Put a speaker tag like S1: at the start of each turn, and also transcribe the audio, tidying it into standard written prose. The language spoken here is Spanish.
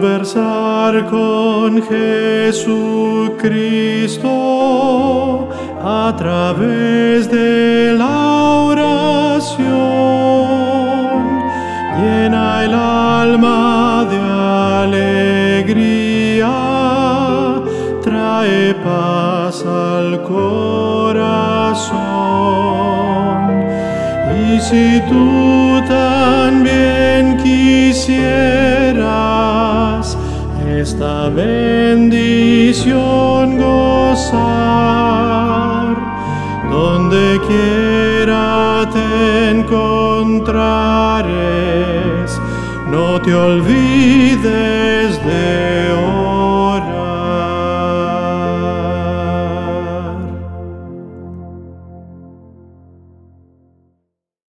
S1: conversar con Jesucristo a través de la oración. Llena el alma de alegría, trae paz al corazón. Y si tú también quisieras esta bendición gozar, donde quiera te encontrares, no te olvides